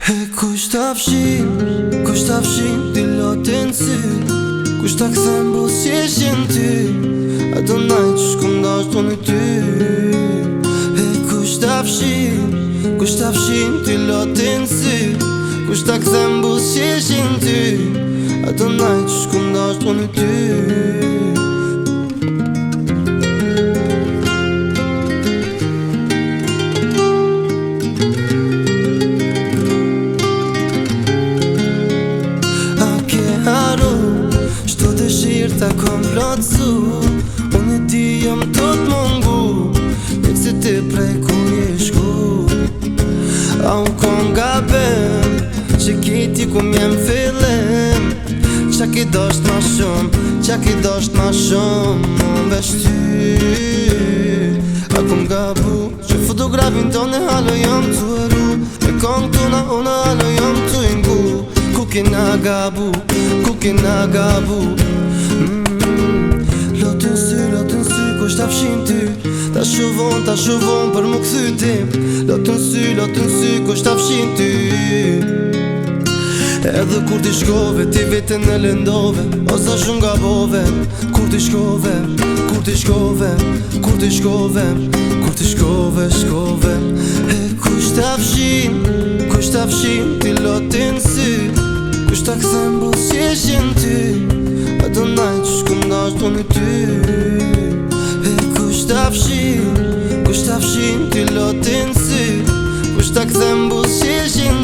Kush ta fshin ti lotin sy Kush ta kthem busjeshin ty Ato najt që shkundash të në ty Kush ta fshin ti lotin sy Kush ta kthem busjeshin ty Ato najt që shkundash të në ty Ta kom plotësu Unë e ti jam tot mungu Nek se ti prej ku je shku A unë kom gabim Që kiti ku m'jem fillim Qa ki dasht ma shumë Unë vesh ty A kom gabu Që fotografin tonë halo jam të eru Me kong tuna unë halo jam të ingu Ku kina gabu Lotën sy, kush ta fshin ty Ta shuvon për mu këthy tim Lotën sy, kush ta fshin ty Edhe kur ti shkove, ti vetën e lëndove O sa shumë gabove Kur ti shkove Kush ta fshin ti lotën sy Kush ta kthem busjeshin ty Ato najt që shkundash të në ty Kush ta fshin ti lotin sy Kush ta kthem busjeshin